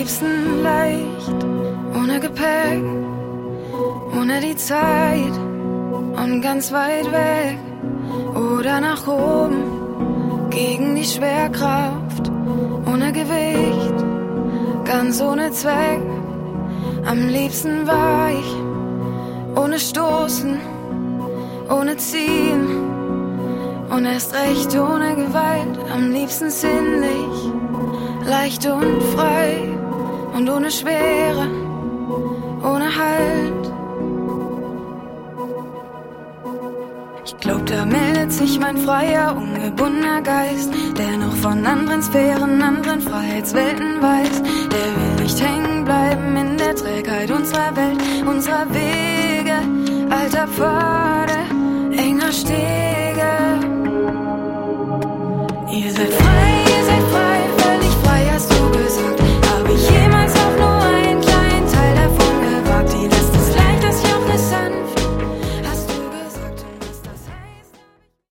liebsten leicht, ohne Gepäck, ohne die Zeit und ganz weit weg oder nach oben, gegen die Schwerkraft, ohne Gewicht, ganz ohne Zweck. Am liebsten war ich ohne Stoßen, ohne Ziehen und erst recht ohne Gewalt. Am liebsten sinnlich, leicht und frei und ohne Schwere, ohne Halt. Ich glaub, da meldet sich mein freier, ungebundener Geist, der noch von anderen Sphären, anderen Freiheitswelten weiß. Der will nicht hängen bleiben in der Trägheit unserer Welt, unserer Wege, alter Pfade, enger Stege. Ihr seid frei.